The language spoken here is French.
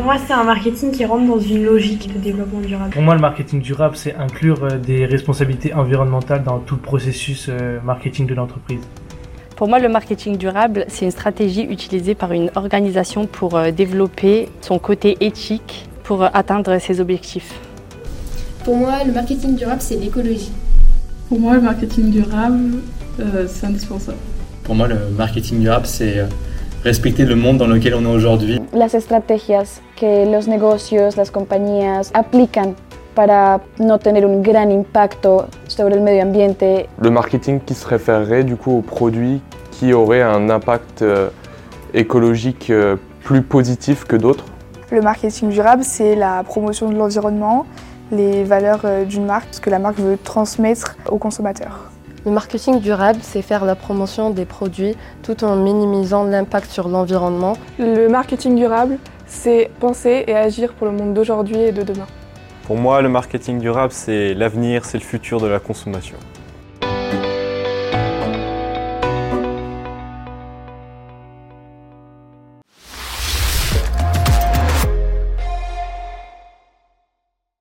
Pour moi, c'est un marketing qui rentre dans une logique de développement durable. Pour moi, le marketing durable, c'est inclure des responsabilités environnementales dans tout le processus marketing de l'entreprise. Pour moi, le marketing durable, c'est une stratégie utilisée par une organisation pour développer son côté éthique pour atteindre ses objectifs. Pour moi, le marketing durable, c'est l'écologie. Pour moi, le marketing durable, c'est indispensable. Pour moi, le marketing durable, c'est respecter le monde dans lequel on est aujourd'hui. Las estrategias que los negocios, las compañías aplican para no tener un gran impacto sobre el medio ambiente. Le marketing qui se référerait du coup aux produits qui auraient un impact écologique plus positif que d'autres. Le marketing durable, c'est la promotion de l'environnement, les valeurs d'une marque, ce que la marque veut transmettre aux consommateurs. Le marketing durable, c'est faire la promotion des produits tout en minimisant l'impact sur l'environnement. Le marketing durable, c'est penser et agir pour le monde d'aujourd'hui et de demain. Pour moi, le marketing durable, c'est l'avenir, c'est le futur de la consommation.